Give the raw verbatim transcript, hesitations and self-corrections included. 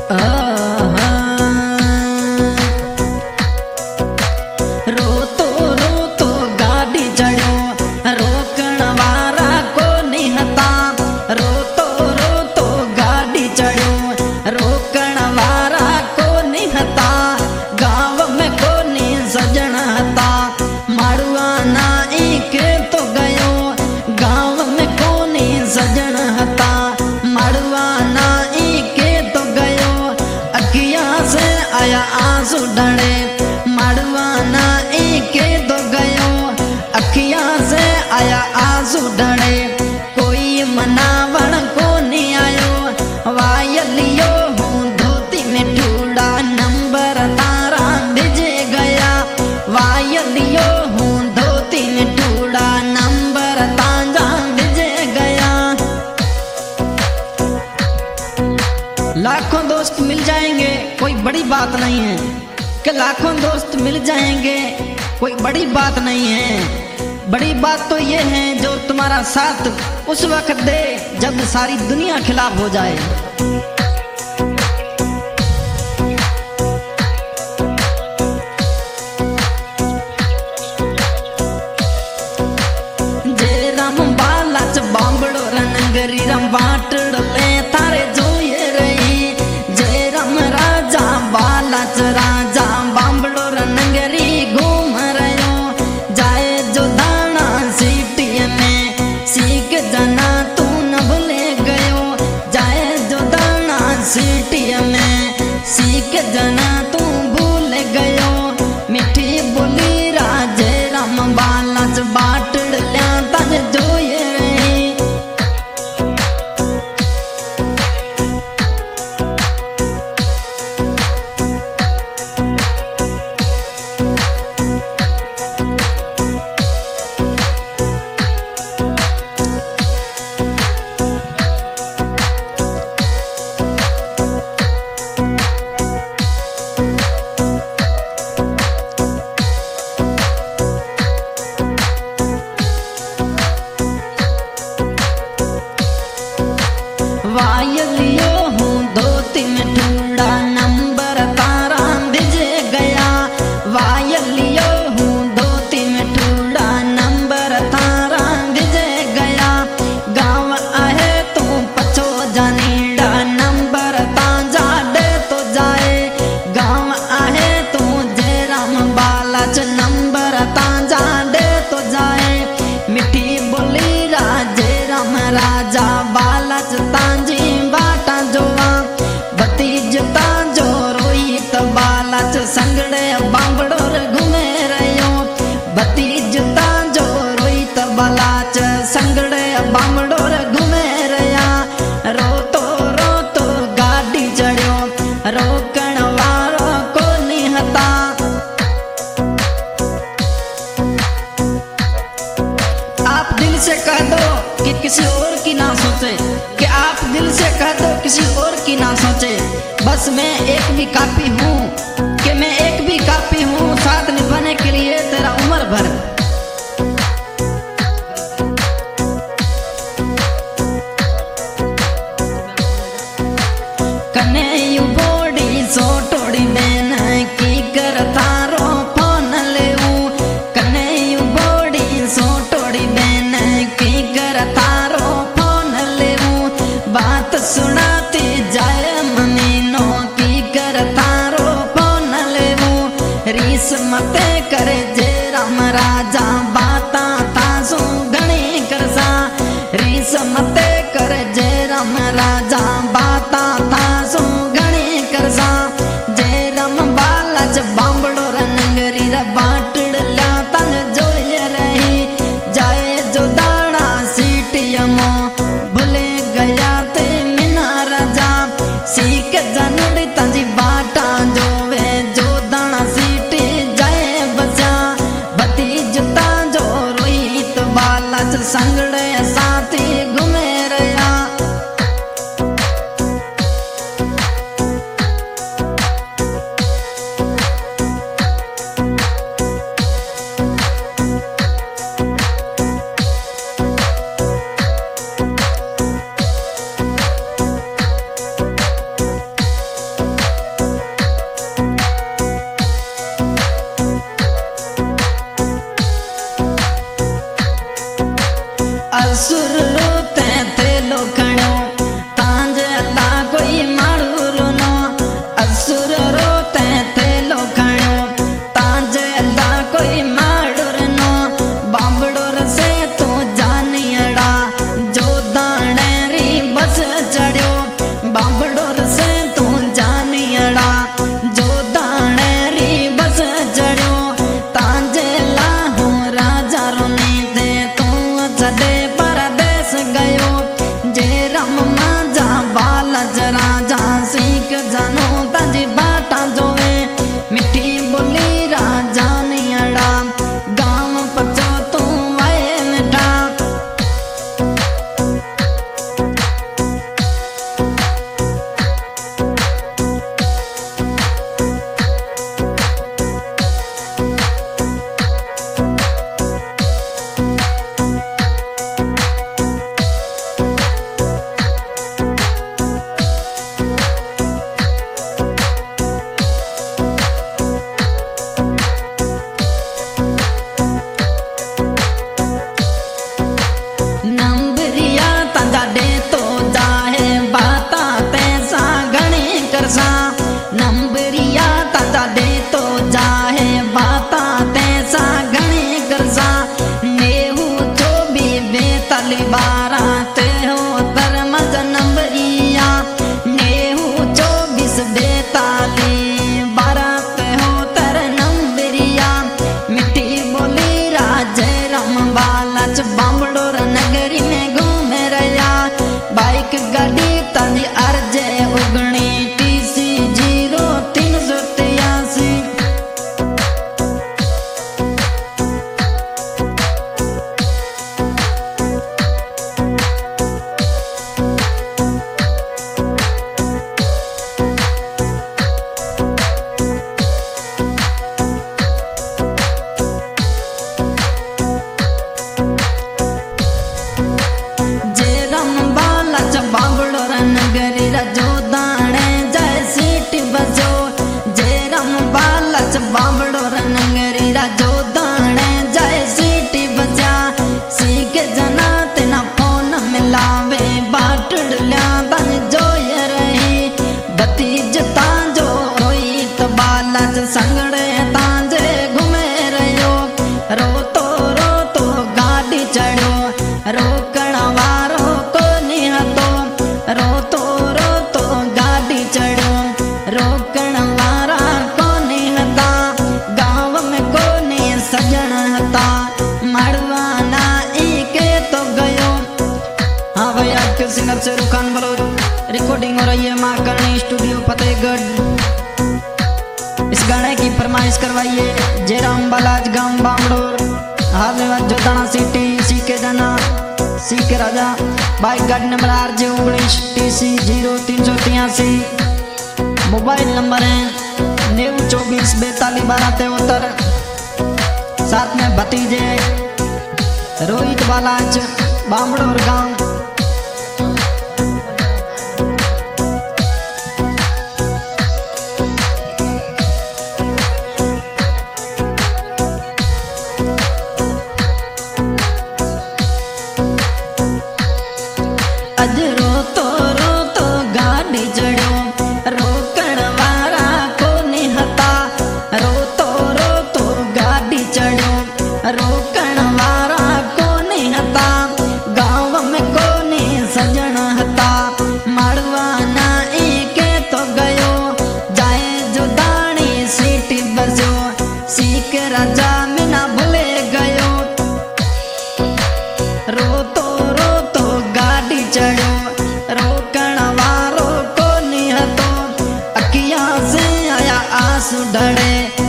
रोतो रोतो गाड़ी चढ़ो रोकण वारा को निहता। रोतो रोतो गाड़ी चढ़ो रोकण वारा को निहता। गाँव में कोनी सजण हता माड़ुआ ना के तो गयो। गाँव में कोनी सजण हता माड़ुआ ना के तो गयो। अखियाँ से आया आंसू ढले माड़ुआ ना के तो गयो। अखियाँ से आया आंसू ढले कोई मनावण को नहीं आयो। वायलियो हूँ धोती में ठूड़ा नंबर तारा भिजे गया। वायलियो हूँ धोती में ठूड़ा नंबर ताजा भिजे गया। लाखों दोस्त मिल जाएंगे कोई बड़ी बात नहीं है कि लाखों दोस्त मिल जाएंगे कोई बड़ी बात नहीं है। बड़ी बात तो ये है जो तुम्हारा साथ उस वक्त दे जब सारी दुनिया खिलाफ हो जाए। जय राम बालाच बांबड़ो रनगरी रम बाटड़ ले तारे जोये रही। जय राम राजा बालाच राजा बांबड़ो रनगरी घूम रयो। जाए जो दाना सीटी में सीख जना तू न भूले गयो। जाए जो दाना सीटी में सीख जना तू भूल गयो। मिठी बोली राजे राम बालाच बाटड़ ल्या तन जोये रही। वायलियो हूँ धोती में ठूड़ा नंबर तारा भिजे गया। वायलियो हूँ धोती में ठूड़ा नंबर तारा भिजे गया। गाँव आए तू पछो जानीड़ा नंबर ताजा दे तो जाए। गाँव आए तू जय राम बालाच नंबर ताजा दे तो जाए। मिठी बोली राजे राम राजा बालाच तांजी बाटा जोवा। भतीज तांजो रोहित बालाच संगड़े बांबड़ोर घूमे रयो। भतीज तांजो रोहित बालाच संगड़े बांबड़ोर घूमे रया। रोतो रोतो गाड़ी चढ़ो रोकण वारो को निहता। आप दिल से कह दो कि किसी और की ना सोचे कि आप दिल से कह दो किसी और की ना सोचे। बस मैं एक भी काफी हूँ कि मैं एक भी काफी हूँ साथ निभाने के लिए तेरा उम्र भर। कन्हैयू बोड़ी सोटोड़ी बैन की कर तारो फोन लेऊ। कन्हैयू बोड़ी सोटोड़ी बैन की कर तारो फोन लेऊ। बात सुनाती जाए ममीनो की कर तारो फोन लेऊ। रीस मते करे जय राम राजा बाता तासू घणी करसा। रीस मते करे जय राम राजा बाता तासू घणी करसा। जय राम बालाच बांबड़ो रनगरी रे बाटड़ ल्या तन जोये रही। जाए जो दाना सीटियमो भूले गया ते मिना राजा। सीख जनड़ी तंजी बाटा जोवे जो दाना सीटी जाए बचा। भतीज तांजो रोहित बालाच संगड़े साथी घूमे रया। संगड़े तांजे घूमे रहो रोतो रोतो गाड़ी चढ़ो रोकण वारो कोनी हतो रोतो रोतो गाड़ी चढ़ो रोकण वारा कोनी हता गांव में कोनी सजण हता मड़वाना इके तो गयो। हाँ भाई आपके सिंगर शेरू खान बलोच रिकॉर्डिंग हो रही है माँ करनी स्टूडियो फतेहगढ़। इस गाने की फरमाइश करवाइए जयराम बालाज गांव बामड़ोर हाल में जोताना सिटी सी के जाना सी के राजा बाइक गाड़ी नंबर आर जे उन्नीस टी सी जीरो तीन सौ तिरासी मोबाइल नंबर है नेव चौबीस बैतालीस बारह तिहत्तर। साथ में भतीजे रोहित बालाज बामड़ोर गांव। अज रोतो रोतो गाड़ी चढ़ो रोकण वारा कोनी हता रोतो रोतो गाड़ी चढ़ो रोकण वारा कोनी हता गांव में कोनी सजण हता मड़वाना इके तो गयो जाए जुदानी सीटी बजो सीक राजा में ना भूले गयो रोतो रोतो गाड़ी चढ़ो रोकण वारो कोनी हतो अखियां से आया आंसू ढड़े